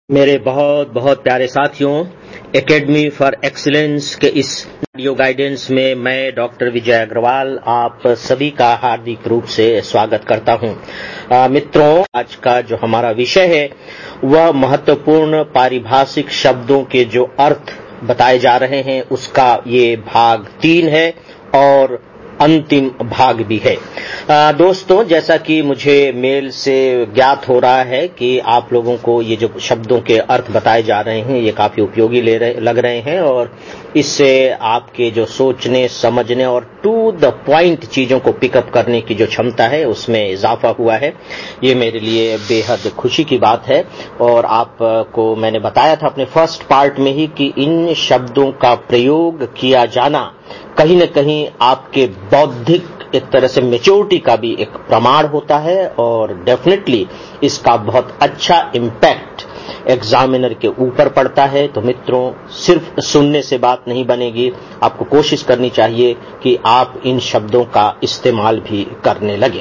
मेरे बहुत बहुत प्यारे साथियों, एकेडमी फॉर एक्सीलेंस के इस ऑडियो गाइडेंस में मैं डॉक्टर विजय अग्रवाल आप सभी का हार्दिक रूप से स्वागत करता हूं। मित्रों, आज का जो हमारा विषय है वह महत्वपूर्ण पारिभाषिक शब्दों के जो अर्थ बताए जा रहे हैं उसका ये भाग 3 है और अंतिम भाग भी है। दोस्तों, जैसा कि मुझे मेल से ज्ञात हो रहा है कि आप लोगों को ये जो शब्दों के अर्थ बताए जा रहे हैं ये काफी उपयोगी लग रहे हैं और इससे आपके जो सोचने समझने और टू द पॉइंट चीजों को पिकअप करने की जो क्षमता है उसमें इजाफा हुआ है। ये मेरे लिए बेहद खुशी की बात है और आपको मैंने बताया था अपने फर्स्ट पार्ट में ही कि इन शब्दों का प्रयोग किया जाना कहीं न कहीं आपके बौद्धिक एक तरह से मैच्योरिटी का भी एक प्रमाण होता है और डेफिनेटली इसका बहुत अच्छा इम्पैक्ट एग्जामिनर के ऊपर पड़ता है। तो मित्रों, सिर्फ सुनने से बात नहीं बनेगी, आपको कोशिश करनी चाहिए कि आप इन शब्दों का इस्तेमाल भी करने लगें।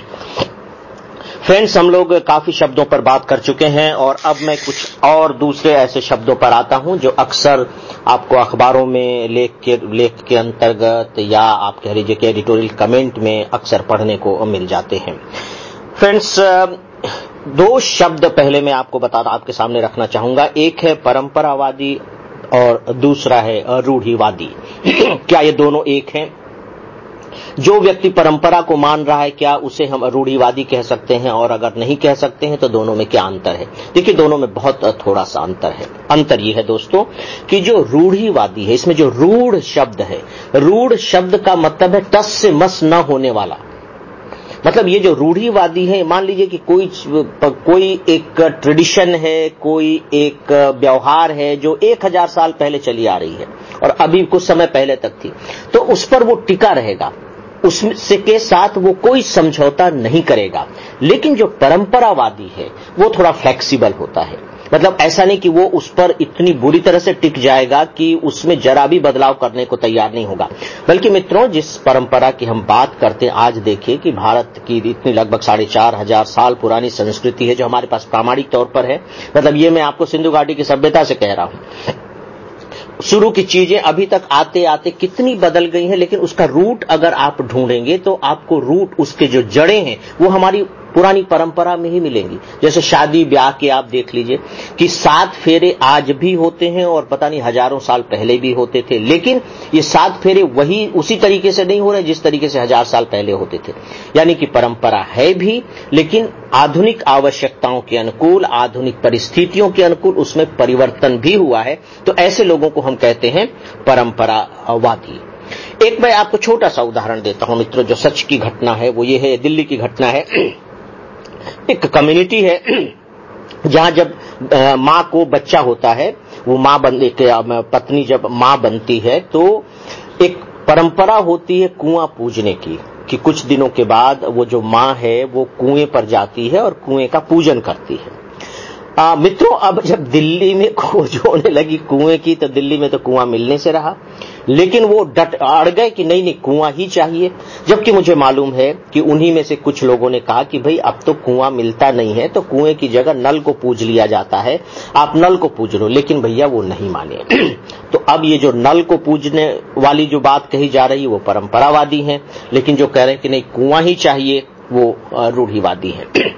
फ्रेंड्स, हम लोग काफी शब्दों पर बात कर चुके हैं और अब मैं कुछ और दूसरे ऐसे शब्दों पर आता हूं जो अक्सर आपको अखबारों में लेख के अंतर्गत या आप कह लीजिए कि एडिटोरियल कमेंट में अक्सर पढ़ने को मिल जाते हैं। फ्रेंड्स, दो शब्द पहले मैं आपके सामने रखना चाहूंगा। एक है परंपरावादी और दूसरा है रूढ़िवादी। क्या ये दोनों एक हैं? जो व्यक्ति परंपरा को मान रहा है क्या उसे हम रूढ़िवादी कह सकते हैं, और अगर नहीं कह सकते हैं तो दोनों में क्या अंतर है? देखिए, दोनों में बहुत थोड़ा सा अंतर है। अंतर यह है दोस्तों कि जो रूढ़िवादी है, इसमें जो रूढ़ शब्द है, रूढ़ शब्द का मतलब है टस से मस न होने वाला। मतलब ये जो रूढ़िवादी है, मान लीजिए कि कोई एक ट्रेडिशन है, कोई एक व्यवहार है जो 1000 साल पहले चली आ रही है और अभी कुछ समय पहले तक थी, तो उस पर वो टिका रहेगा, उसके साथ वो कोई समझौता नहीं करेगा। लेकिन जो परंपरावादी है वो थोड़ा फ्लेक्सिबल होता है। मतलब ऐसा नहीं कि वो उस पर इतनी बुरी तरह से टिक जाएगा कि उसमें जरा भी बदलाव करने को तैयार नहीं होगा। बल्कि मित्रों, जिस परंपरा की हम बात करते हैं, आज देखिए कि भारत की इतनी लगभग 4500 साल पुरानी संस्कृति है जो हमारे पास प्रामाणिक तौर पर है। मतलब ये मैं आपको सिंधु घाटी की सभ्यता से कह रहा हूं। शुरू की चीजें अभी तक आते आते कितनी बदल गई हैं, लेकिन उसका रूट अगर आप ढूंढेंगे तो आपको रूट, उसके जो जड़ें हैं वो हमारी पुरानी परंपरा में ही मिलेंगी। जैसे शादी ब्याह के आप देख लीजिए कि 7 फेरे आज भी होते हैं और पता नहीं हजारों साल पहले भी होते थे, लेकिन ये 7 फेरे वही उसी तरीके से नहीं हो रहे जिस तरीके से 1000 साल पहले होते थे। यानी कि परंपरा है भी, लेकिन आधुनिक आवश्यकताओं के अनुकूल, आधुनिक परिस्थितियों के अनुकूल उसमें परिवर्तन भी हुआ है। तो ऐसे लोगों को हम कहते हैं परंपरावादी। एक मैं आपको छोटा सा उदाहरण देता हूं मित्रों, जो सच की घटना है वो ये है, दिल्ली की घटना है। एक कम्युनिटी है जहां जब मां को बच्चा होता है, वो पत्नी जब मां बनती है तो एक परंपरा होती है कुआं पूजने की, कि कुछ दिनों के बाद वो जो मां है वो कुएं पर जाती है और कुएं का पूजन करती है। मित्रों, अब जब दिल्ली में खोज होने लगी कुएं की, तो दिल्ली में तो कुआं मिलने से रहा, लेकिन वो अड़ गए कि नहीं कुआं ही चाहिए। जबकि मुझे मालूम है कि उन्हीं में से कुछ लोगों ने कहा कि भाई अब तो कुआं मिलता नहीं है तो कुएं की जगह नल को पूज लिया जाता है, आप नल को पूज लो। लेकिन भैया वो नहीं माने। तो अब ये जो नल को पूजने वाली जो बात कही जा रही है वो परंपरावादी है, लेकिन जो कह रहे हैं कि नहीं कुआं ही चाहिए वो रूढ़िवादी है।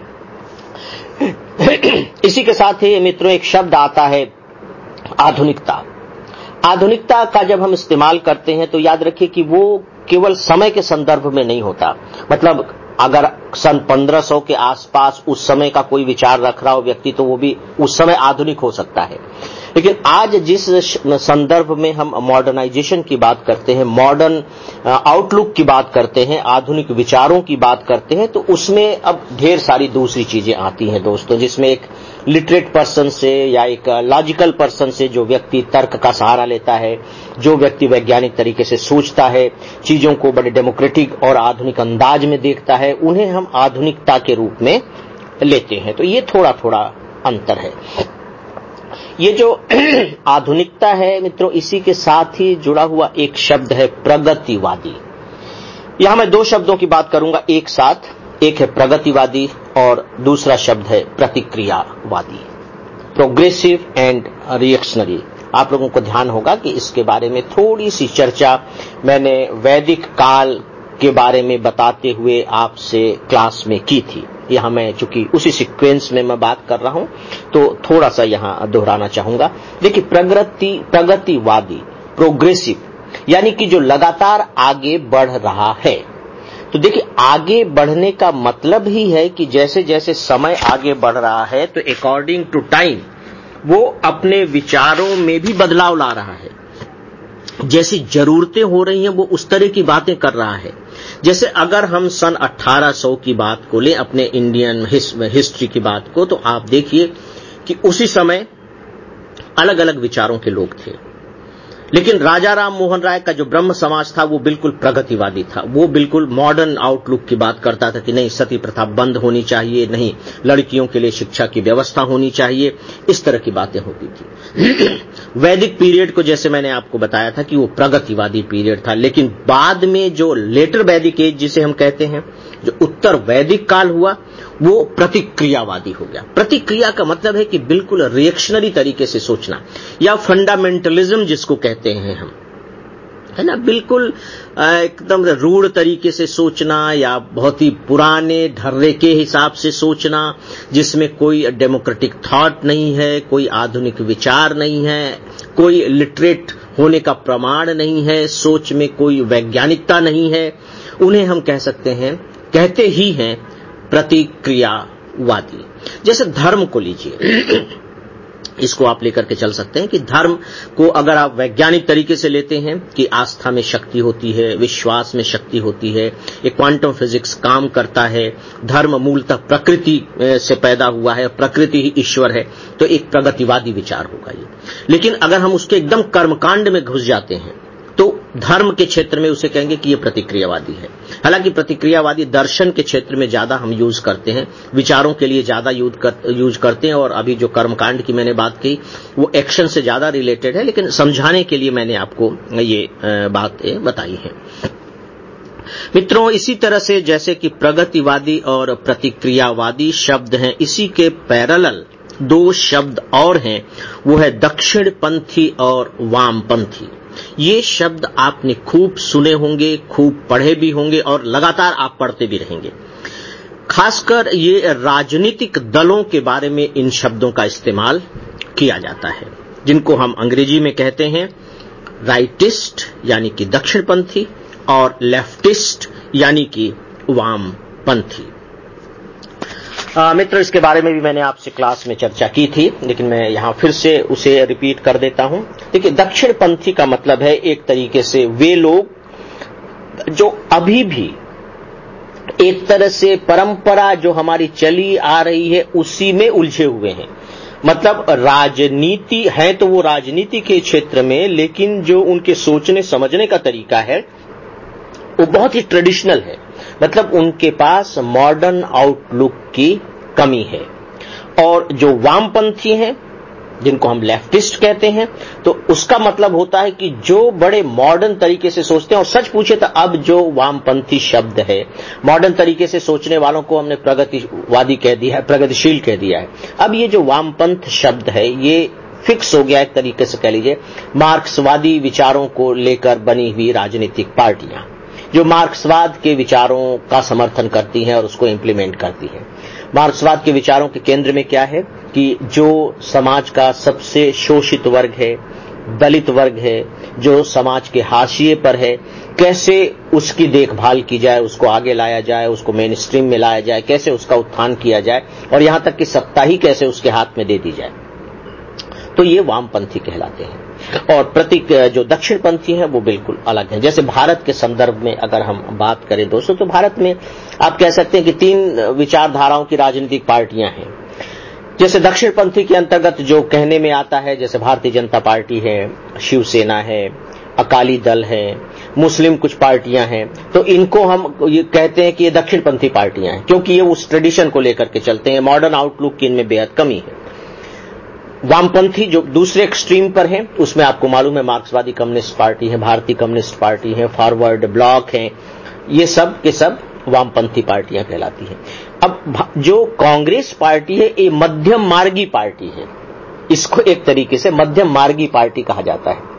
इसी के साथ ही मित्रों एक शब्द आता है आधुनिकता। आधुनिकता का जब हम इस्तेमाल करते हैं तो याद रखिए कि वो केवल समय के संदर्भ में नहीं होता। मतलब अगर सन 1500 के आसपास उस समय का कोई विचार रख रहा हो व्यक्ति तो वो भी उस समय आधुनिक हो सकता है। लेकिन आज जिस संदर्भ में हम मॉडर्नाइजेशन की बात करते हैं, मॉडर्न आउटलुक की बात करते हैं, आधुनिक विचारों की बात करते हैं, तो उसमें अब ढेर सारी दूसरी चीजें आती हैं दोस्तों, जिसमें एक लिटरेट पर्सन से या एक लॉजिकल पर्सन से, जो व्यक्ति तर्क का सहारा लेता है, जो व्यक्ति वैज्ञानिक तरीके से सोचता है, चीजों को बड़े डेमोक्रेटिक और आधुनिक अंदाज में देखता है, उन्हें हम आधुनिकता के रूप में लेते हैं। तो ये थोड़ा थोड़ा अंतर है। ये जो आधुनिकता है मित्रों, इसी के साथ ही जुड़ा हुआ एक शब्द है प्रगतिवादी। यहां मैं दो शब्दों की बात करूंगा एक साथ, एक है प्रगतिवादी और दूसरा शब्द है प्रतिक्रियावादी। Progressive and reactionary. आप लोगों को ध्यान होगा कि इसके बारे में थोड़ी सी चर्चा मैंने वैदिक काल के बारे में बताते हुए आपसे क्लास में की थी। यहां मैं चूंकि उसी सीक्वेंस में मैं बात कर रहा हूं तो थोड़ा सा यहां दोहराना चाहूंगा। देखिए, प्रगतिवादी, प्रोग्रेसिव, यानी कि जो लगातार आगे बढ़ रहा है। तो देखिए, आगे बढ़ने का मतलब ही है कि जैसे जैसे समय आगे बढ़ रहा है तो अकॉर्डिंग टू टाइम वो अपने विचारों में भी बदलाव ला रहा है। जैसी जरूरतें हो रही हैं वो उस तरह की बातें कर रहा है। जैसे अगर हम सन 1800 की बात को लें, अपने इंडियन हिस्ट्री की बात को, तो आप देखिए कि उसी समय अलग अलग विचारों के लोग थे। लेकिन राजा राम मोहन राय का जो ब्रह्म समाज था वो बिल्कुल प्रगतिवादी था। वो बिल्कुल मॉडर्न आउटलुक की बात करता था कि नहीं, सती प्रथा बंद होनी चाहिए, नहीं, लड़कियों के लिए शिक्षा की व्यवस्था होनी चाहिए, इस तरह की बातें होती थी। वैदिक पीरियड को जैसे मैंने आपको बताया था कि वो प्रगतिवादी पीरियड था। लेकिन बाद में जो लेटर वैदिक एज जिसे हम कहते हैं, जो उत्तर वैदिक काल हुआ, वो प्रतिक्रियावादी हो गया। प्रतिक्रिया का मतलब है कि बिल्कुल रिएक्शनरी तरीके से सोचना, या फंडामेंटलिज्म जिसको कहते हैं हम, है ना, बिल्कुल एकदम रूढ़ तरीके से सोचना, या बहुत ही पुराने ढर्रे के हिसाब से सोचना, जिसमें कोई डेमोक्रेटिक थॉट नहीं है, कोई आधुनिक विचार नहीं है, कोई लिटरेट होने का प्रमाण नहीं है, सोच में कोई वैज्ञानिकता नहीं है। उन्हें हम कह सकते हैं, कहते ही हैं प्रतिक्रियावादी। जैसे धर्म को लीजिए, इसको आप लेकर के चल सकते हैं कि धर्म को अगर आप वैज्ञानिक तरीके से लेते हैं कि आस्था में शक्ति होती है, विश्वास में शक्ति होती है, एक क्वांटम फिजिक्स काम करता है, धर्म मूलतः प्रकृति से पैदा हुआ है, प्रकृति ही ईश्वर है, तो एक प्रगतिवादी विचार होगा ये। लेकिन अगर हम उसके एकदम कर्मकांड में घुस जाते हैं तो धर्म के क्षेत्र में उसे कहेंगे कि ये प्रतिक्रियावादी है। हालांकि प्रतिक्रियावादी दर्शन के क्षेत्र में ज्यादा हम यूज करते हैं, विचारों के लिए ज्यादा यूज करते हैं, और अभी जो कर्मकांड की मैंने बात की वो एक्शन से ज्यादा रिलेटेड है, लेकिन समझाने के लिए मैंने आपको ये बातें बताई हैं। मित्रों, इसी तरह से जैसे कि प्रगतिवादी और प्रतिक्रियावादी शब्द हैं, इसी के पैरेलल दो शब्द और हैं, वो है दक्षिणपंथी और वामपंथी। ये शब्द आपने खूब सुने होंगे, खूब पढ़े भी होंगे, और लगातार आप पढ़ते भी रहेंगे। खासकर ये राजनीतिक दलों के बारे में इन शब्दों का इस्तेमाल किया जाता है, जिनको हम अंग्रेजी में कहते हैं राइटिस्ट यानी कि दक्षिणपंथी, और लेफ्टिस्ट यानी कि वामपंथी। मित्र, इसके बारे में भी मैंने आपसे क्लास में चर्चा की थी, लेकिन मैं यहां फिर से उसे रिपीट कर देता हूं। देखिए, दक्षिणपंथी का मतलब है एक तरीके से वे लोग जो अभी भी एक तरह से परंपरा जो हमारी चली आ रही है उसी में उलझे हुए हैं। मतलब राजनीति है तो वो राजनीति के क्षेत्र में, लेकिन जो उनके सोचने समझने का तरीका है वो बहुत ही ट्रेडिशनल है। मतलब उनके पास मॉडर्न आउटलुक की कमी है। और जो वामपंथी हैं, जिनको हम लेफ्टिस्ट कहते हैं, तो उसका मतलब होता है कि जो बड़े मॉडर्न तरीके से सोचते हैं। और सच पूछे तो अब जो वामपंथी शब्द है, मॉडर्न तरीके से सोचने वालों को हमने प्रगतिवादी कह दिया है, प्रगतिशील कह दिया है। अब ये जो वामपंथ शब्द है ये फिक्स हो गया, एक तरीके से कह लीजिए मार्क्सवादी विचारों को लेकर बनी हुई राजनीतिक पार्टियां, जो मार्क्सवाद के विचारों का समर्थन करती हैं और उसको इंप्लीमेंट करती हैं। मार्क्सवाद के विचारों के केंद्र में क्या है कि जो समाज का सबसे शोषित वर्ग है, दलित वर्ग है, जो समाज के हाशिए पर है, कैसे उसकी देखभाल की जाए, उसको आगे लाया जाए, उसको मेन स्ट्रीम में लाया जाए, कैसे उसका उत्थान किया जाए, और यहां तक कि सत्ता ही कैसे उसके हाथ में दे दी जाए। तो ये वामपंथी कहलाते हैं। और जो दक्षिणपंथी हैं वो बिल्कुल अलग हैं। जैसे भारत के संदर्भ में अगर हम बात करें दोस्तों, तो भारत में आप कह सकते हैं कि तीन विचारधाराओं की राजनीतिक पार्टियां हैं। जैसे दक्षिणपंथी के अंतर्गत जो कहने में आता है, जैसे भारतीय जनता पार्टी है, शिवसेना है, अकाली दल है, मुस्लिम कुछ पार्टियां हैं, तो इनको हम ये कहते हैं कि ये दक्षिणपंथी पार्टियां हैं, क्योंकि ये उस ट्रेडिशन को लेकर के चलते हैं। मॉडर्न आउटलुक की इनमें बेहद कमी है। वामपंथी जो दूसरे एक्सट्रीम पर हैं, उसमें आपको मालूम है मार्क्सवादी कम्युनिस्ट पार्टी है, भारतीय कम्युनिस्ट पार्टी है, फॉरवर्ड ब्लॉक है, ये सब के सब वामपंथी पार्टियां कहलाती हैं। अब जो कांग्रेस पार्टी है ये मध्यम मार्गी पार्टी है। इसको एक तरीके से मध्यम मार्गी पार्टी कहा जाता है।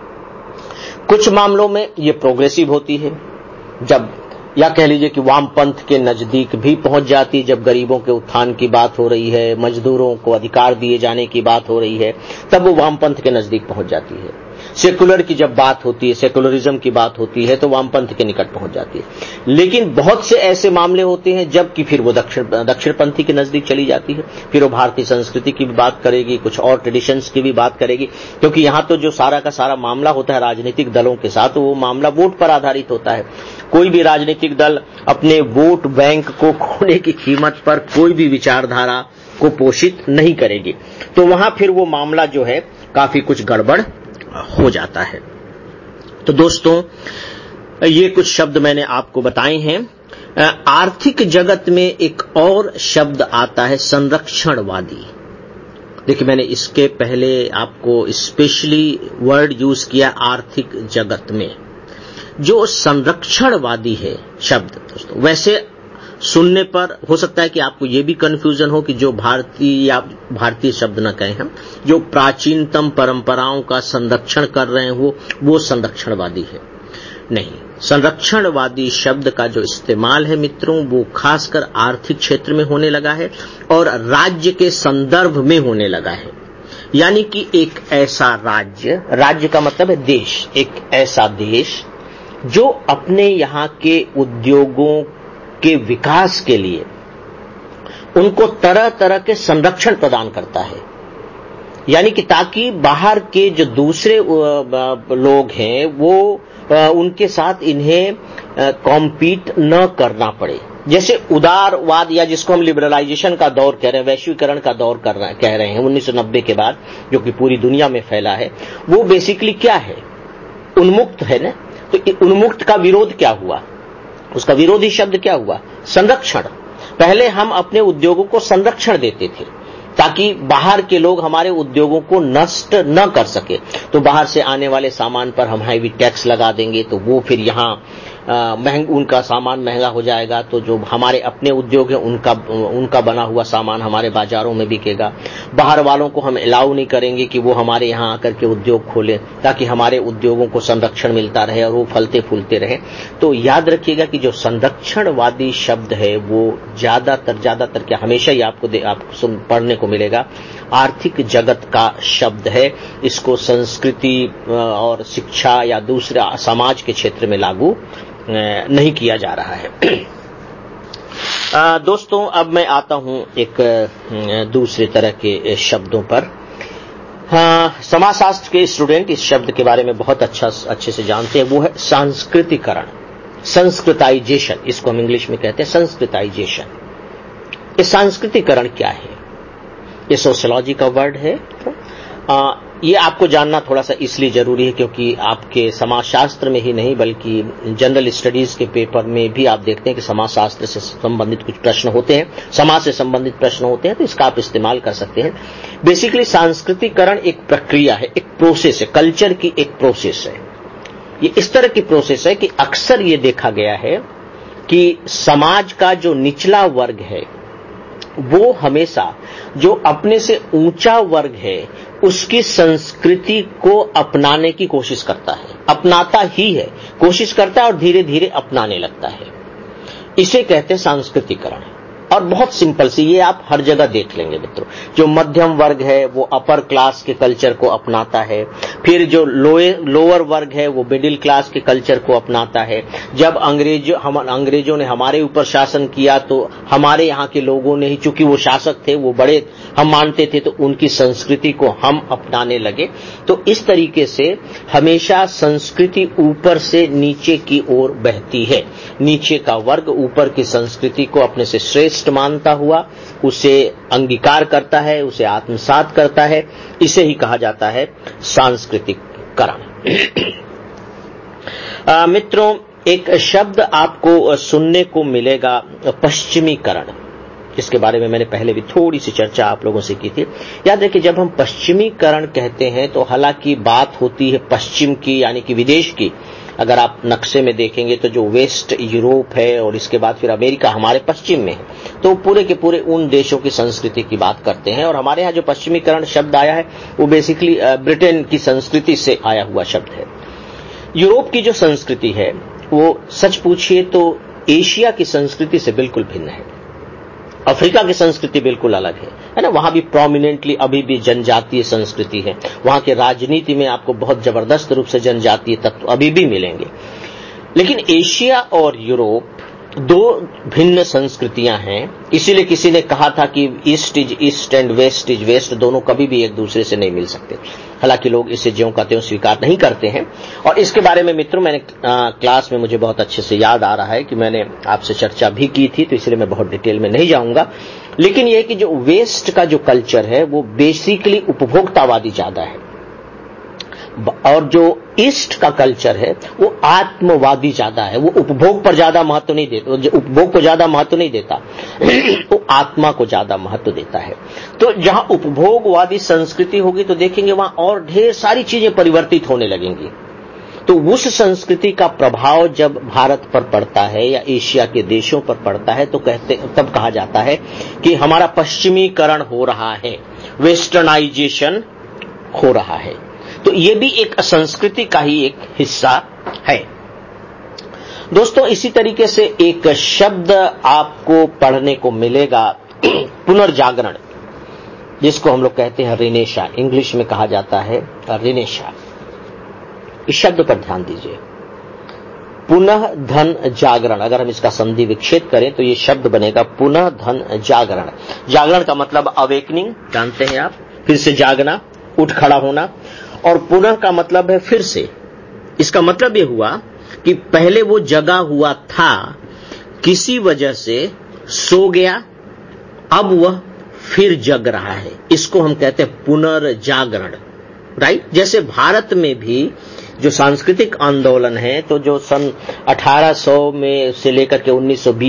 कुछ मामलों में ये प्रोग्रेसिव होती है, जब या कह लीजिए कि वामपंथ के नजदीक भी पहुंच जाती है, जब गरीबों के उत्थान की बात हो रही है, मजदूरों को अधिकार दिए जाने की बात हो रही है, तब वो वामपंथ के नजदीक पहुंच जाती है। सेकुलर की जब बात होती है, सेकुलरिज्म की बात होती है, तो वामपंथ के निकट पहुंच जाती है। लेकिन बहुत से ऐसे मामले होते हैं जबकि फिर वो दक्षिणपंथी के नजदीक चली जाती है, फिर वो भारतीय संस्कृति की भी बात करेगी, कुछ और ट्रेडिशंस की भी बात करेगी, क्योंकि यहां तो जो सारा का सारा मामला होता है राजनीतिक दलों के साथ, वो मामला वोट पर आधारित होता है। कोई भी राजनीतिक दल अपने वोट बैंक को खोने की कीमत पर कोई भी विचारधारा को पोषित नहीं करेगी, तो वहां फिर वो मामला जो है काफी कुछ गड़बड़ हो जाता है। तो दोस्तों, ये कुछ शब्द मैंने आपको बताए हैं। आर्थिक जगत में एक और शब्द आता है संरक्षणवादी। देखिए, मैंने इसके पहले आपको स्पेशली वर्ड यूज किया आर्थिक जगत में। जो संरक्षणवादी है शब्द दोस्तों, वैसे सुनने पर हो सकता है कि आपको यह भी कंफ्यूजन हो कि जो भारतीय या भारतीय शब्द न कहें हम, जो प्राचीनतम परंपराओं का संरक्षण कर रहे हैं वो संरक्षणवादी है। नहीं, संरक्षणवादी शब्द का जो इस्तेमाल है मित्रों, वो खासकर आर्थिक क्षेत्र में होने लगा है और राज्य के संदर्भ में होने लगा है। यानी कि एक ऐसा राज्य का मतलब है देश, एक ऐसा देश जो अपने यहां के उद्योगों के विकास के लिए उनको तरह तरह के संरक्षण प्रदान करता है। यानी कि ताकि बाहर के जो दूसरे लोग हैं वो उनके साथ इन्हें कॉम्पीट न करना पड़े। जैसे उदारवाद या जिसको हम लिबरलाइजेशन का दौर कह रहे हैं, वैश्वीकरण का दौर कह रहे हैं 1990 के बाद, जो कि पूरी दुनिया में फैला है, वो बेसिकली क्या है? उन्मुक्त है ना। तो उन्मुक्त का विरोध क्या हुआ? उसका विरोधी शब्द क्या हुआ? संरक्षण। पहले हम अपने उद्योगों को संरक्षण देते थे ताकि बाहर के लोग हमारे उद्योगों को नष्ट न कर सके। तो बाहर से आने वाले सामान पर हम हैवी टैक्स लगा देंगे, तो वो फिर यहां उनका सामान महंगा हो जाएगा, तो जो हमारे अपने उद्योग है उनका बना हुआ सामान हमारे बाजारों में बिकेगा। बाहर वालों को हम अलाउ नहीं करेंगे कि वो हमारे यहां आकर के उद्योग खोलें, ताकि हमारे उद्योगों को संरक्षण मिलता रहे और वो फलते फूलते रहे। तो याद रखिएगा कि जो संरक्षणवादी शब्द है वो ज्यादातर क्या, हमेशा ही आपको पढ़ने को मिलेगा, आर्थिक जगत का शब्द है। इसको संस्कृति और शिक्षा या दूसरा समाज के क्षेत्र में लागू नहीं किया जा रहा है। दोस्तों, अब मैं आता हूं एक दूसरे तरह के शब्दों पर। समाजशास्त्र के स्टूडेंट इस शब्द के बारे में बहुत अच्छे से जानते हैं, वो है सांस्कृतिकरण, संस्कृताइजेशन। इसको हम इंग्लिश में कहते हैं संस्कृताइजेशन। ये सांस्कृतिकरण क्या है? ये सोशियोलॉजी का वर्ड है। ये आपको जानना थोड़ा सा इसलिए जरूरी है क्योंकि आपके समाजशास्त्र में ही नहीं बल्कि जनरल स्टडीज के पेपर में भी आप देखते हैं कि समाजशास्त्र से संबंधित कुछ प्रश्न होते हैं, समाज से संबंधित प्रश्न होते हैं, तो इसका आप इस्तेमाल कर सकते हैं। बेसिकली सांस्कृतिकरण एक प्रक्रिया है, एक प्रोसेस है, कल्चर की एक प्रोसेस है। ये इस तरह की प्रोसेस है कि अक्सर ये देखा गया है कि समाज का जो निचला वर्ग है वो हमेशा जो अपने से ऊंचा वर्ग है उसकी संस्कृति को अपनाने की कोशिश करता है, अपनाता ही है, कोशिश करता है और धीरे धीरे अपनाने लगता है। इसे कहते हैं सांस्कृतिकरण। और बहुत सिंपल सी, ये आप हर जगह देख लेंगे मित्रों। जो मध्यम वर्ग है वो अपर क्लास के कल्चर को अपनाता है, फिर जो लोअर वर्ग है वो मिडिल क्लास के कल्चर को अपनाता है। जब अंग्रेजों ने हमारे ऊपर शासन किया तो हमारे यहाँ के लोगों ने ही, चूंकि वो शासक थे, वो बड़े हम मानते थे, तो उनकी संस्कृति को हम अपनाने लगे। तो इस तरीके से हमेशा संस्कृति ऊपर से नीचे की ओर बहती है। नीचे का वर्ग ऊपर की संस्कृति को अपने से श्रेष्ठ मानता हुआ उसे अंगीकार करता है, उसे आत्मसात करता है। इसे ही कहा जाता है सांस्कृतिककरण। मित्रों, एक शब्द आपको सुनने को मिलेगा पश्चिमीकरण। इसके बारे में मैंने पहले भी थोड़ी सी चर्चा आप लोगों से की थी। याद रखिए, जब हम पश्चिमीकरण कहते हैं तो हालांकि बात होती है पश्चिम की, यानी कि विदेश की। अगर आप नक्शे में देखेंगे तो जो वेस्ट यूरोप है और इसके बाद फिर अमेरिका हमारे पश्चिम में है, तो पूरे के पूरे उन देशों की संस्कृति की बात करते हैं। और हमारे यहाँ जो पश्चिमीकरण शब्द आया है वो बेसिकली ब्रिटेन की संस्कृति से आया हुआ शब्द है। यूरोप की जो संस्कृति है वो सच पूछिए तो एशिया की संस्कृति से बिल्कुल भिन्न है। अफ्रीका की संस्कृति बिल्कुल अलग है ना। वहां भी प्रोमिनेंटली अभी भी जनजातीय संस्कृति है। वहां के राजनीति में आपको बहुत जबरदस्त रूप से जनजातीय तत्व अभी भी मिलेंगे। लेकिन एशिया और यूरोप दो भिन्न संस्कृतियां हैं। इसीलिए किसी ने कहा था कि east is east and west is west, दोनों कभी भी एक दूसरे से नहीं मिल सकते। हालांकि लोग इसे ज्यों का त्यों स्वीकार नहीं करते हैं। और इसके बारे में मित्रों मैंने क्लास में, मुझे बहुत अच्छे से याद आ रहा है कि मैंने आपसे चर्चा भी की थी, तो इसलिए मैं बहुत डिटेल में नहीं जाऊंगा। लेकिन यह कि जो वेस्ट का जो कल्चर है वो बेसिकली उपभोक्तावादी ज्यादा है, और जो ईस्ट का कल्चर है वो आत्मवादी ज्यादा है। वो उपभोग पर ज्यादा महत्व नहीं देता, जो उपभोग को ज्यादा महत्व नहीं देता वो आत्मा को ज्यादा महत्व देता है। तो जहां उपभोगवादी संस्कृति होगी तो देखेंगे वहां और ढेर सारी चीजें परिवर्तित होने लगेंगी। तो उस संस्कृति का प्रभाव जब भारत पर पड़ता है या एशिया के देशों पर पड़ता है तो तब कहा जाता है कि हमारा पश्चिमीकरण हो रहा है, वेस्टर्नाइजेशन हो रहा है। तो ये भी एक संस्कृति का ही एक हिस्सा है। दोस्तों, इसी तरीके से एक शब्द आपको पढ़ने को मिलेगा, पुनर्जागरण, जिसको हम लोग कहते हैं रिनेशा, इंग्लिश में कहा जाता है रिनेशा। इस शब्द पर ध्यान दीजिए, पुनः धन जागरण। अगर हम इसका संधि विच्छेद करें तो ये शब्द बनेगा पुनः धन जागरण। जागरण का मतलब अवेकनिंग, जानते हैं आप, फिर से जागना, उठ खड़ा होना। और पुनः का मतलब है फिर से। इसका मतलब यह हुआ कि पहले वो जगा हुआ था, किसी वजह से सो गया, अब वह फिर जग रहा है। इसको हम कहते हैं पुनर्जागरण, राइट। जैसे भारत में भी जो सांस्कृतिक आंदोलन है, तो जो सन 1800 में से लेकर के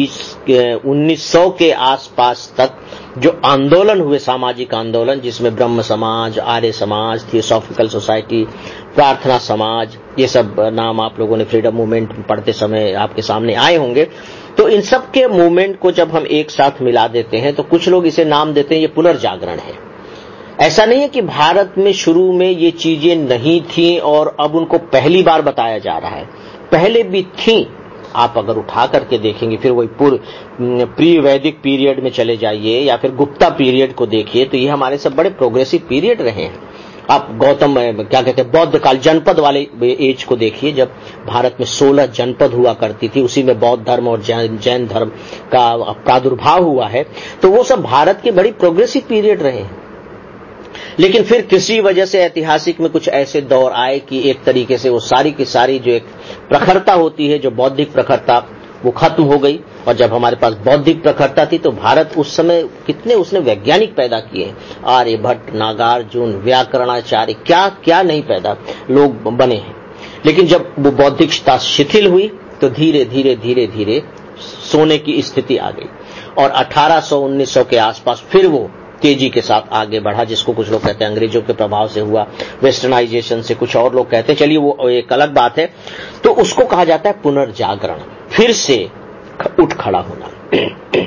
1900 के आसपास तक जो आंदोलन हुए, सामाजिक आंदोलन, जिसमें ब्रह्म समाज, आर्य समाज, थियोसॉफिकल सोसाइटी, प्रार्थना समाज, ये सब नाम आप लोगों ने फ्रीडम मूवमेंट पढ़ते समय आपके सामने आए होंगे। तो इन सब के मूवमेंट को जब हम एक साथ मिला देते हैं तो कुछ लोग इसे नाम देते हैं ये पुनर्जागरण है। ऐसा नहीं है कि भारत में शुरू में ये चीजें नहीं थी और अब उनको पहली बार बताया जा रहा है, पहले भी थी। आप अगर उठा करके देखेंगे, फिर वही प्री वैदिक पीरियड में चले जाइए या फिर गुप्ता पीरियड को देखिए, तो ये हमारे सब बड़े प्रोग्रेसिव पीरियड रहे हैं। आप गौतम क्या कहते हैं, बौद्ध काल, जनपद वाले एज को देखिए, जब भारत में 16 जनपद हुआ करती थी, उसी में बौद्ध धर्म और जैन धर्म का प्रादुर्भाव हुआ है। तो वो सब भारत के बड़ी प्रोग्रेसिव पीरियड रहे हैं। लेकिन फिर किसी वजह से ऐतिहासिक में कुछ ऐसे दौर आए कि एक तरीके से वो सारी की सारी जो एक प्रखरता होती है, जो बौद्धिक प्रखरता, वो खत्म हो गई। और जब हमारे पास बौद्धिक प्रखरता थी तो भारत उस समय कितने उसने वैज्ञानिक पैदा किए, आर्यभट्ट, नागार्जुन, व्याकरणाचार्य, क्या क्या नहीं पैदा लोग बने हैं। लेकिन जब वो बौद्धिकता शिथिल हुई तो धीरे धीरे धीरे धीरे सोने की स्थिति आ गई और 1800-1900 के आसपास फिर वो तेजी के साथ आगे बढ़ा, जिसको कुछ लोग कहते हैं अंग्रेजों के प्रभाव से हुआ, वेस्टर्नाइजेशन से, कुछ और लोग कहते हैं, चलिए वो एक अलग बात है। तो उसको कहा जाता है पुनर्जागरण, फिर से उठ खड़ा होना।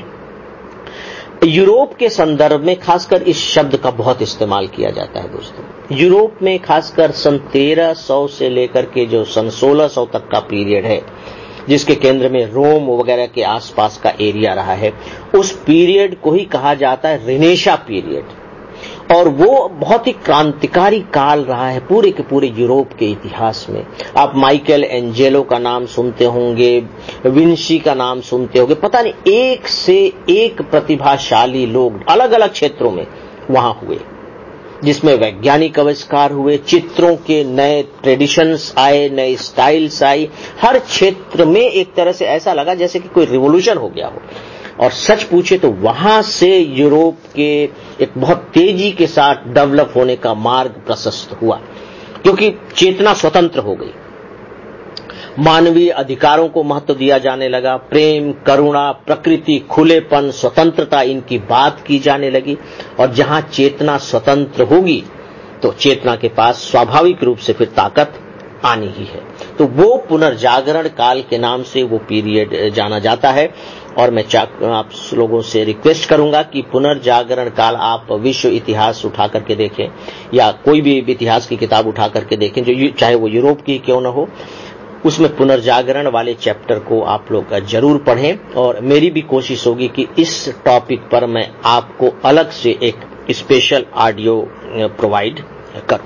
यूरोप के संदर्भ में खासकर इस शब्द का बहुत इस्तेमाल किया जाता है दोस्तों। यूरोप में खासकर सन 1300 से लेकर के जो सन 1600 तक का पीरियड है, जिसके केंद्र में रोम वगैरह के आसपास का एरिया रहा है, उस पीरियड को ही कहा जाता है रिनेशा पीरियड। और वो बहुत ही क्रांतिकारी काल रहा है पूरे के पूरे यूरोप के इतिहास में। आप माइकल एंजेलो का नाम सुनते होंगे, विंसी का नाम सुनते होंगे, पता नहीं एक से एक प्रतिभाशाली लोग अलग अलग क्षेत्रों में वहां हुए, जिसमें वैज्ञानिक आविष्कार हुए, चित्रों के नए ट्रेडिशंस आए, नए स्टाइल्स आई। हर क्षेत्र में एक तरह से ऐसा लगा जैसे कि कोई रिवॉल्यूशन हो गया हो। और सच पूछे तो वहां से यूरोप के एक बहुत तेजी के साथ डेवलप होने का मार्ग प्रशस्त हुआ, क्योंकि चेतना स्वतंत्र हो गई। मानवीय अधिकारों को महत्व दिया जाने लगा, प्रेम, करुणा, प्रकृति, खुलेपन, स्वतंत्रता, इनकी बात की जाने लगी। और जहां चेतना स्वतंत्र होगी तो चेतना के पास स्वाभाविक रूप से फिर ताकत आनी ही है। तो वो पुनर्जागरण काल के नाम से वो पीरियड जाना जाता है। और मैं आप लोगों से रिक्वेस्ट करूंगा कि पुनर्जागरण काल आप विश्व इतिहास उठा करके देखें या कोई भी इतिहास की किताब उठा करके देखें, जो चाहे वो यूरोप की क्यों न हो, उसमें पुनर्जागरण वाले चैप्टर को आप लोग जरूर पढ़ें। और मेरी भी कोशिश होगी कि इस टॉपिक पर मैं आपको अलग से एक स्पेशल ऑडियो प्रोवाइड करूं।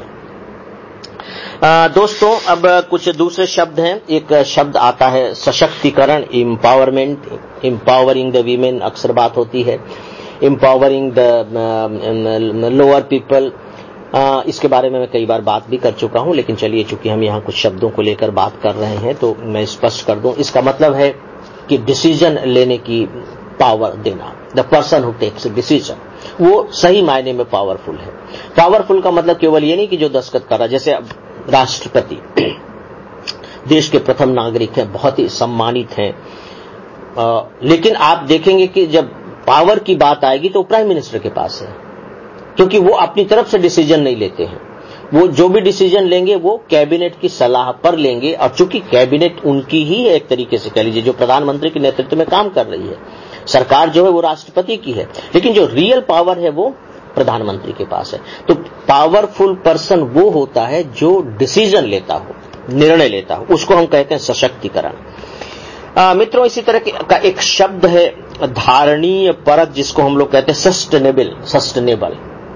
दोस्तों, अब कुछ दूसरे शब्द हैं। एक शब्द आता है सशक्तिकरण, एम्पावरमेंट, एम्पावरिंग द वीमेन अक्सर बात होती है, एम्पावरिंग द लोअर पीपल। इसके बारे में मैं कई बार बात भी कर चुका हूं, लेकिन चलिए चूंकि हम यहां कुछ शब्दों को लेकर बात कर रहे हैं तो मैं स्पष्ट कर दूं। इसका मतलब है कि डिसीजन लेने की पावर देना, the person who takes decision, वो सही मायने में पावरफुल है। पावरफुल का मतलब केवल ये नहीं कि जो दस्तखत कर रहा, जैसे राष्ट्रपति देश के प्रथम नागरिक हैं, बहुत ही सम्मानित हैं, लेकिन आप देखेंगे कि जब पावर की बात आएगी तो प्राइम मिनिस्टर के पास है, क्योंकि वो अपनी तरफ से डिसीजन नहीं लेते हैं। वो जो भी डिसीजन लेंगे वो कैबिनेट की सलाह पर लेंगे, और चूंकि कैबिनेट उनकी ही है, एक तरीके से कह लीजिए, जो प्रधानमंत्री के नेतृत्व में काम कर रही है, सरकार जो है वो राष्ट्रपति की है, लेकिन जो रियल पावर है वो प्रधानमंत्री के पास है। तो पावरफुल पर्सन वो होता है जो डिसीजन लेता हो, निर्णय लेता हो, उसको हम कहते हैं सशक्तिकरण। मित्रों, इसी तरह का एक शब्द है धारणीय परत, जिसको हम लोग कहते हैं सस्टेनेबल।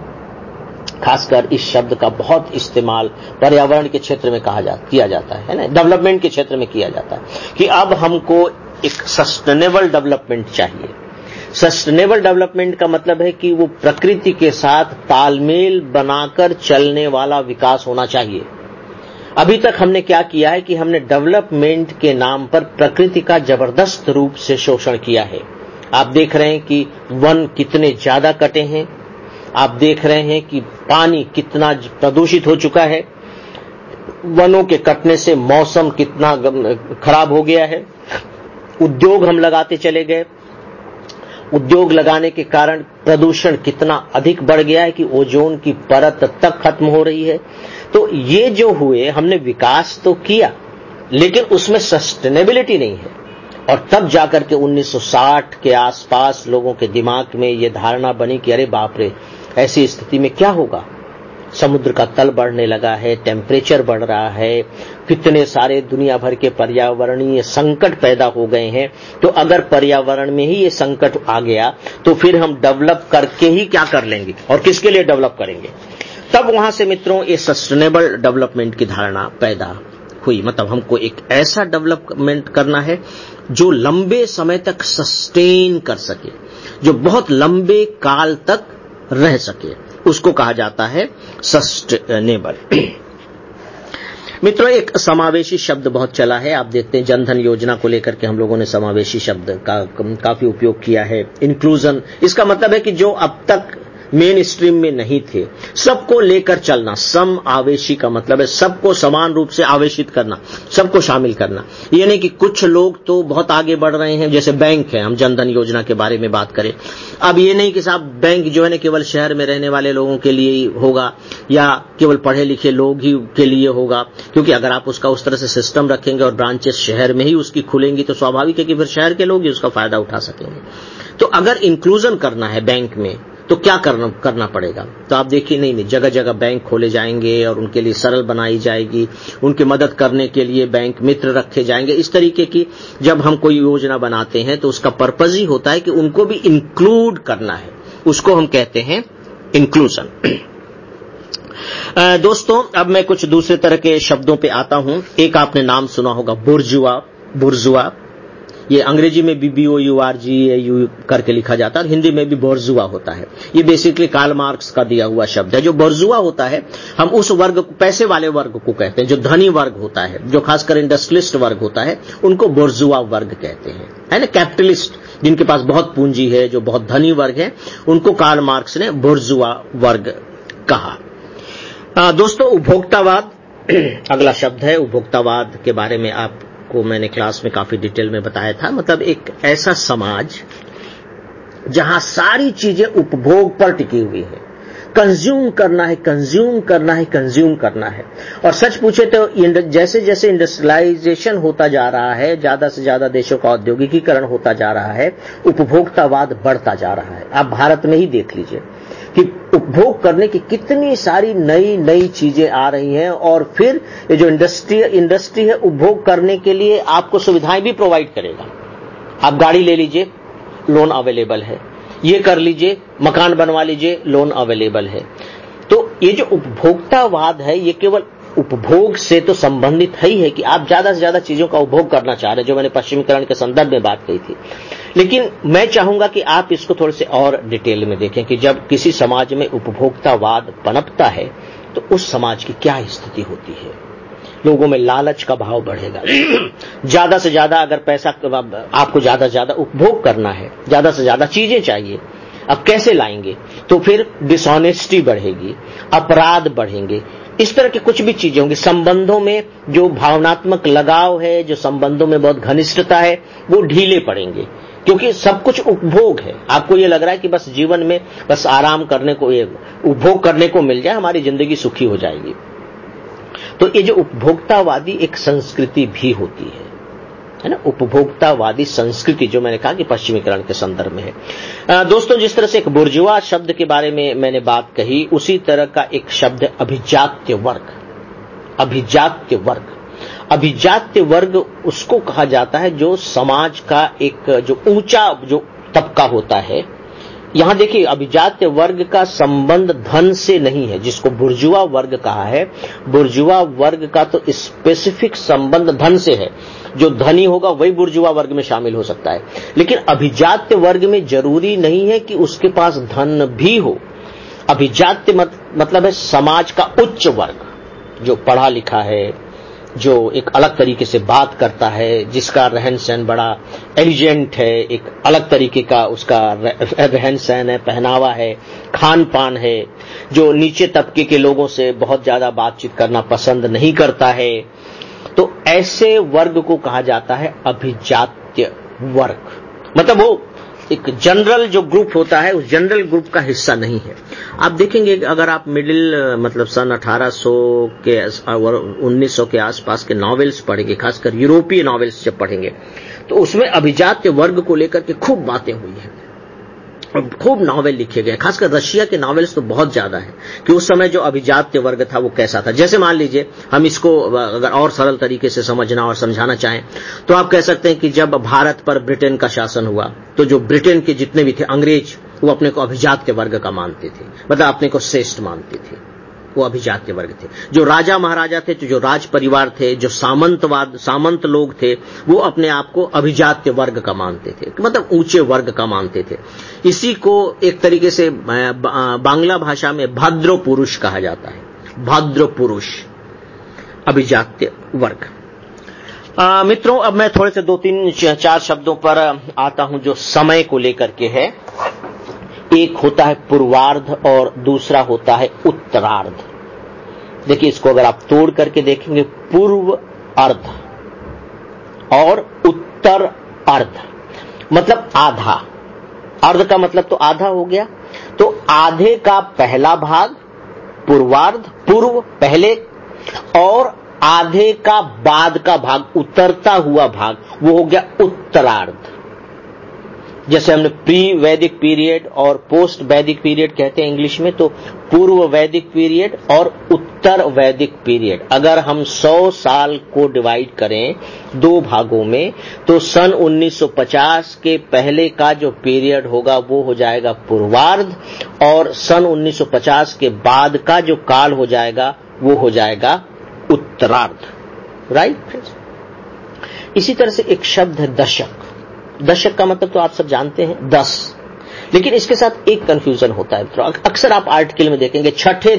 खासकर इस शब्द का बहुत इस्तेमाल पर्यावरण के क्षेत्र में किया जाता है ना, डेवलपमेंट के क्षेत्र में किया जाता है कि अब हमको एक सस्टेनेबल डेवलपमेंट चाहिए। सस्टेनेबल डेवलपमेंट का मतलब है कि वो प्रकृति के साथ तालमेल बनाकर चलने वाला विकास होना चाहिए। अभी तक हमने क्या किया है कि हमने डेवलपमेंट के नाम पर प्रकृति का जबरदस्त रूप से शोषण किया है। आप देख रहे हैं कि वन कितने ज्यादा कटे हैं, आप देख रहे हैं कि पानी कितना प्रदूषित हो चुका है, वनों के कटने से मौसम कितना खराब हो गया है, उद्योग हम लगाते चले गए, उद्योग लगाने के कारण प्रदूषण कितना अधिक बढ़ गया है कि ओजोन की परत तक खत्म हो रही है। तो ये जो हुए, हमने विकास तो किया लेकिन उसमें सस्टेनेबिलिटी नहीं है। और तब जाकर के 1960 के आसपास लोगों के दिमाग में ये धारणा बनी कि अरे बाप रे, ऐसी स्थिति में क्या होगा, समुद्र का तल बढ़ने लगा है, टेम्परेचर बढ़ रहा है, कितने सारे दुनिया भर के पर्यावरणीय संकट पैदा हो गए हैं। तो अगर पर्यावरण में ही ये संकट आ गया तो फिर हम डेवलप करके ही क्या कर लेंगे और किसके लिए डेवलप करेंगे। तब वहां से मित्रों ये सस्टेनेबल डेवलपमेंट की धारणा पैदा हुई। मतलब हमको एक ऐसा डेवलपमेंट करना है जो लंबे समय तक सस्टेन कर सके, जो बहुत लंबे काल तक रह सके, उसको कहा जाता है सस्टेनेबल। मित्रों, एक समावेशी शब्द बहुत चला है। आप देखते हैं जनधन योजना को लेकर के हम लोगों ने समावेशी शब्द का काफी उपयोग किया है। इंक्लूजन, इसका मतलब है कि जो अब तक मेन स्ट्रीम में नहीं थे, सबको लेकर चलना। सम आवेशी का मतलब है सबको समान रूप से आवेशित करना, सबको शामिल करना। ये नहीं कि कुछ लोग तो बहुत आगे बढ़ रहे हैं, जैसे बैंक है, हम जनधन योजना के बारे में बात करें। अब ये नहीं कि साहब बैंक जो है ना केवल शहर में रहने वाले लोगों के लिए ही होगा या केवल पढ़े लिखे लोग ही के लिए होगा, क्योंकि अगर आप उसका उस तरह से सिस्टम रखेंगे और ब्रांचेस शहर में ही उसकी खुलेंगी तो स्वाभाविक है कि फिर शहर के लोग ही उसका फायदा उठा सकेंगे। तो अगर इंक्लूजन करना है बैंक में तो क्या करना पड़ेगा। तो आप देखिए, नहीं जगह जगह बैंक खोले जाएंगे और उनके लिए सरल बनाई जाएगी, उनकी मदद करने के लिए बैंक मित्र रखे जाएंगे। इस तरीके की जब हम कोई योजना बनाते हैं तो उसका पर्पज ही होता है कि उनको भी इंक्लूड करना है, उसको हम कहते हैं इंक्लूजन। दोस्तों, अब मैं कुछ दूसरे तरह के शब्दों पे आता हूं। एक आपने नाम सुना होगा बुर्जुआ। ये अंग्रेजी में BOURGEAU करके लिखा जाता है और हिंदी में भी बोर्जुआ होता है। ये बेसिकली कार्ल मार्क्स का दिया हुआ शब्द है। जो बोर्जुआ होता है, हम उस वर्ग को, पैसे वाले वर्ग को कहते हैं। जो धनी वर्ग होता है, जो खासकर इंडस्ट्रियलिस्ट वर्ग होता है, उनको बोर्जुआ वर्ग कहते हैं, है ना। कैपिटलिस्ट, जिनके पास बहुत पूंजी है, जो बहुत धनी वर्ग है, उनको कार्ल मार्क्स ने बोर्जुआ वर्ग कहा। दोस्तों, उपभोक्तावाद अगला शब्द है। उपभोक्तावाद के बारे में आप आपको मैंने क्लास में काफी डिटेल में बताया था। मतलब एक ऐसा समाज जहां सारी चीजें उपभोग पर टिकी हुई है, कंज्यूम करना है, कंज्यूम करना है, कंज्यूम करना है। और सच पूछे तो जैसे जैसे इंडस्ट्रियलाइजेशन होता जा रहा है, ज्यादा से ज्यादा देशों का औद्योगिकीकरण होता जा रहा है, उपभोक्तावाद बढ़ता जा रहा है। आप भारत में ही देख लीजिए कि उपभोग करने की कितनी सारी नई नई चीजें आ रही हैं, और फिर ये जो इंडस्ट्री है उपभोग करने के लिए आपको सुविधाएं भी प्रोवाइड करेगा। आप गाड़ी ले लीजिए, लोन अवेलेबल है, ये कर लीजिए, मकान बनवा लीजिए, लोन अवेलेबल है। तो ये जो उपभोक्तावाद है ये केवल उपभोग से तो संबंधित है ही है कि आप ज्यादा से ज्यादा चीजों का उपभोग करना चाह रहे हैं, जो मैंने पश्चिमीकरण के संदर्भ में बात कही थी। लेकिन मैं चाहूंगा कि आप इसको थोड़े से और डिटेल में देखें कि जब किसी समाज में उपभोक्तावाद पनपता है तो उस समाज की क्या स्थिति होती है। लोगों में लालच का भाव बढ़ेगा। ज्यादा से ज्यादा अगर पैसा आपको ज्यादा से ज्यादा उपभोग करना है, ज्यादा से ज्यादा चीजें चाहिए, अब कैसे लाएंगे? तो फिर डिसऑनेस्टी बढ़ेगी, अपराध बढ़ेंगे, इस तरह की कुछ भी चीजें होंगी। संबंधों में जो भावनात्मक लगाव है, जो संबंधों में बहुत घनिष्ठता है, वो ढीले पड़ेंगे, क्योंकि सब कुछ उपभोग है। आपको ये लग रहा है कि बस जीवन में बस आराम करने को, ये उपभोग करने को मिल जाए, हमारी जिंदगी सुखी हो जाएगी। तो ये जो उपभोक्तावादी एक संस्कृति भी होती है ना, उपभोक्तावादी संस्कृति, जो मैंने कहा कि पश्चिमीकरण के संदर्भ में है। दोस्तों, जिस तरह से एक बुर्जुआ शब्द के बारे में मैंने बात कही, उसी तरह का एक शब्द है अभिजात्य वर्ग। अभिजात्य वर्ग, अभिजात्य वर्ग उसको कहा जाता है जो समाज का एक जो ऊंचा जो तबका होता है। यहां देखिए, अभिजात्य वर्ग का संबंध धन से नहीं है, जिसको बुर्जुआ वर्ग कहा है। बुर्जुआ वर्ग का तो स्पेसिफिक संबंध धन से है। जो धनी होगा वही बुर्जुआ वर्ग में शामिल हो सकता है। लेकिन अभिजात्य वर्ग में जरूरी नहीं है कि उसके पास धन भी हो। अभिजात्य मतलब है समाज का उच्च वर्ग, जो पढ़ा लिखा है, जो एक अलग तरीके से बात करता है, जिसका रहन सहन बड़ा एलिजेंट है, एक अलग तरीके का उसका रहन सहन है, पहनावा है, खान पान है, जो नीचे तबके के लोगों से बहुत ज्यादा बातचीत करना पसंद नहीं करता है। तो ऐसे वर्ग को कहा जाता है अभिजात्य वर्ग। मतलब वो एक जनरल जो ग्रुप होता है, उस जनरल ग्रुप का हिस्सा नहीं है। आप देखेंगे अगर आप मिडिल मतलब सन 1800 के और 1900 के आसपास के नॉवेल्स पढ़ेंगे, खासकर यूरोपीय नॉवेल्स जब पढ़ेंगे, तो उसमें अभिजात्य वर्ग को लेकर के खूब बातें हुई हैं और खूब नॉवेल लिखे गए। खासकर रशिया के नॉवेल्स तो बहुत ज्यादा है कि उस समय जो अभिजात्य वर्ग था वो कैसा था। जैसे मान लीजिए, हम इसको अगर और सरल तरीके से समझना और समझाना चाहें तो आप कह सकते हैं कि जब भारत पर ब्रिटेन का शासन हुआ तो जो ब्रिटेन के जितने भी थे अंग्रेज, वो अपने को अभिजात्य वर्ग का मानते थे, मतलब अपने को श्रेष्ठ मानते थे, वो अभिजात्य वर्ग थे। जो राजा महाराजा थे, जो राज परिवार थे, जो सामंत लोग थे, वो अपने आप को अभिजात्य वर्ग का मानते थे, मतलब ऊंचे वर्ग का मानते थे। इसी को एक तरीके से बांग्ला भाषा में भद्र पुरुष कहा जाता है। भद्र पुरुष, अभिजात्य वर्ग। मित्रों, अब मैं थोड़े से 2-3-4 शब्दों पर आता हूं जो समय को लेकर के है। एक होता है पूर्वार्ध और दूसरा होता है उत्तरार्ध। देखिए, इसको अगर आप तोड़ करके देखेंगे, पूर्व अर्ध और उत्तर अर्ध मतलब आधा। अर्ध का मतलब तो आधा हो गया, तो आधे का पहला भाग पूर्वार्ध, पूर्व पहले, और आधे का बाद का भाग, उतरता हुआ भाग, वो हो गया उत्तरार्ध। जैसे हमने प्री वैदिक पीरियड और पोस्ट वैदिक पीरियड कहते हैं इंग्लिश में, तो पूर्व वैदिक पीरियड और उत्तर वैदिक पीरियड। अगर हम 100 साल को डिवाइड करें 2 भागों में, तो सन 1950 के पहले का जो पीरियड होगा वो हो जाएगा पूर्वार्ध, और सन 1950 के बाद का जो काल हो जाएगा वो हो जाएगा उत्तरार्ध। राइट। इसी तरह से एक शब्द है दशक। दशक का मतलब तो आप सब जानते हैं, 10। लेकिन इसके साथ एक कंफ्यूजन होता है। तो अक्सर आप आर्टिकल में देखेंगे छठे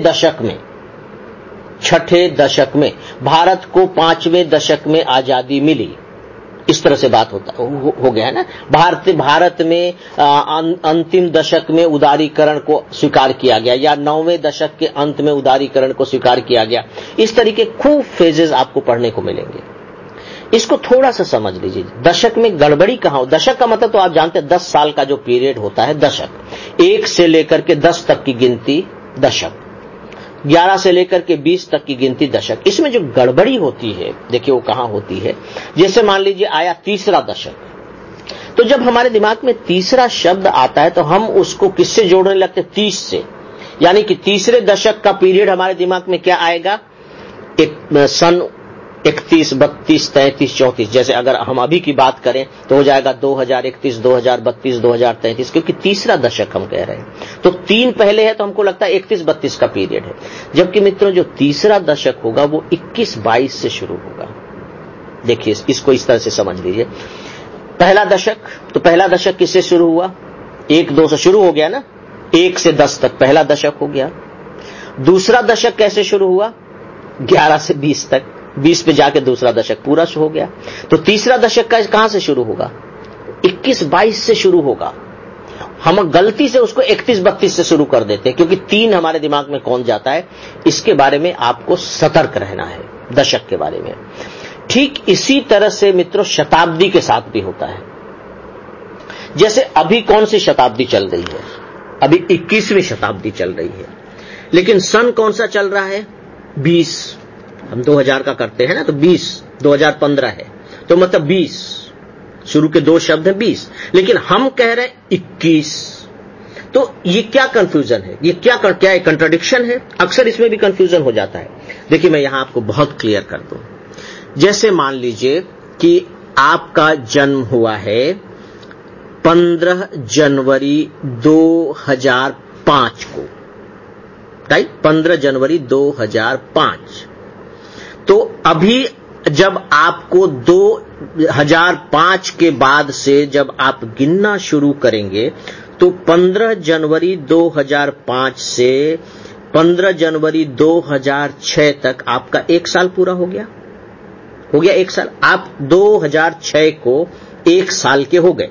दशक में भारत को 5वें दशक में आजादी मिली, इस तरह से बात हो गया है ना। भारत में अंतिम दशक में उदारीकरण को स्वीकार किया गया, या 9वें दशक के अंत में उदारीकरण को स्वीकार किया गया। इस तरीके खूब फेजेस आपको पढ़ने को मिलेंगे। इसको थोड़ा सा समझ लीजिए, दशक में गड़बड़ी कहां हो। दशक का मतलब तो आप जानते हैं 10 साल का जो पीरियड होता है दशक, 1 से लेकर के 10 तक की गिनती दशक, 11 से लेकर के 20 तक की गिनती दशक। इसमें जो गड़बड़ी होती है देखिए वो कहां होती है। जैसे मान लीजिए आया तीसरा दशक, तो जब हमारे दिमाग में तीसरा शब्द आता है तो हम उसको किससे जोड़ने लगते? 30 से, यानी कि तीसरे दशक का पीरियड हमारे दिमाग में क्या आएगा? सन 31, 32, 33, 34। जैसे अगर हम अभी की बात करें तो हो जाएगा 2031, 2032, 2033, क्योंकि तीसरा दशक हम कह रहे हैं। तो 3 पहले है तो हमको लगता है 31, 32 का पीरियड है, जबकि मित्रों जो तीसरा दशक होगा वो 21, 22 से शुरू होगा। देखिए इसको इस तरह से समझ लीजिए। पहला दशक, तो पहला दशक किससे शुरू हुआ? 1, 2 से शुरू हो गया ना, 1 से 10 तक पहला दशक हो गया। दूसरा दशक कैसे शुरू हुआ? 11 से 20 तक, 20 पे जाके दूसरा दशक पूरा हो गया। तो तीसरा दशक का कहां से शुरू होगा? 21, 22 से शुरू होगा। हम गलती से उसको 31, 32 से शुरू कर देते हैं, क्योंकि 3 हमारे दिमाग में कौन जाता है। इसके बारे में आपको सतर्क रहना है, दशक के बारे में। ठीक इसी तरह से मित्रों शताब्दी के साथ भी होता है। जैसे अभी कौन सी शताब्दी चल रही है? अभी 21वीं शताब्दी चल रही है, लेकिन सन कौन सा चल रहा है? 20। हम 2000 का करते हैं ना, तो 20, 2015 है, तो मतलब 20, शुरू के 2 शब्द हैं 20, लेकिन हम कह रहे हैं 21। तो ये क्या कंफ्यूजन है? ये क्या एक कंट्राडिक्शन है? अक्सर इसमें भी कंफ्यूजन हो जाता है। देखिए मैं यहां आपको बहुत क्लियर कर दूं। जैसे मान लीजिए कि आपका जन्म हुआ है 15 जनवरी 2005 को, राइट? 15 जनवरी 2005। तो अभी जब आपको 2005 के बाद से जब आप गिनना शुरू करेंगे तो 15 जनवरी 2005 से 15 जनवरी 2006 तक आपका 1 साल पूरा हो गया। 1 साल। आप 2006 को 1 साल के हो गए,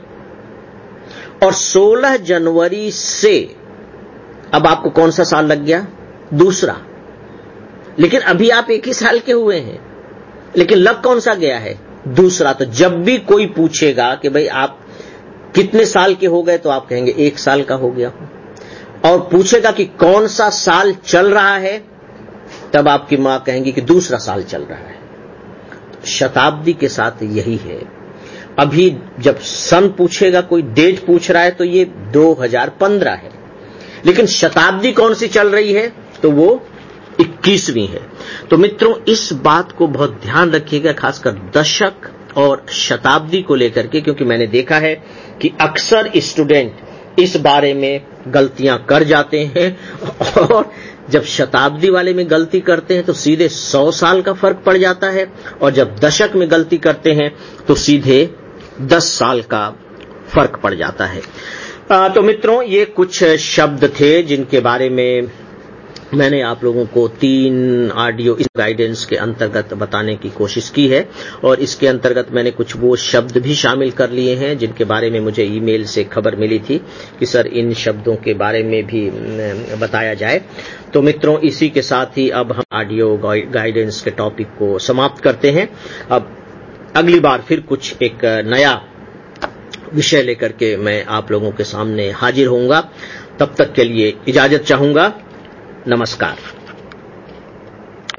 और 16 जनवरी से अब आपको कौन सा साल लग गया? दूसरा। लेकिन अभी आप 1 ही साल के हुए हैं, लेकिन लग कौन सा गया है? दूसरा। तो जब भी कोई पूछेगा कि भाई आप कितने साल के हो गए, तो आप कहेंगे 1 साल का हो गया। और पूछेगा कि कौन सा साल चल रहा है, तब आपकी मां कहेंगी कि दूसरा साल चल रहा है। शताब्दी के साथ यही है। अभी जब सन पूछेगा, कोई डेट पूछ रहा है, तो ये 2015 है, लेकिन शताब्दी कौन सी चल रही है? तो वो 21वीं है। तो मित्रों इस बात को बहुत ध्यान रखिएगा, खासकर दशक और शताब्दी को लेकर के, क्योंकि मैंने देखा है कि अक्सर स्टूडेंट इस बारे में गलतियां कर जाते हैं, और जब शताब्दी वाले में गलती करते हैं तो सीधे 100 साल का फर्क पड़ जाता है, और जब दशक में गलती करते हैं तो सीधे 10 साल का फर्क पड़ जाता है। तो मित्रों ये कुछ शब्द थे जिनके बारे में मैंने आप लोगों को 3 ऑडियो इस गाइडेंस के अंतर्गत बताने की कोशिश की है, और इसके अंतर्गत मैंने कुछ वो शब्द भी शामिल कर लिए हैं जिनके बारे में मुझे ईमेल से खबर मिली थी कि सर इन शब्दों के बारे में भी बताया जाए। तो मित्रों इसी के साथ ही अब हम ऑडियो गाइडेंस के टॉपिक को समाप्त करते हैं। अब अगली बार फिर कुछ एक नया विषय लेकर के मैं आप लोगों के सामने हाजिर होऊंगा। तब तक के लिए इजाजत चाहूंगा। नमस्कार।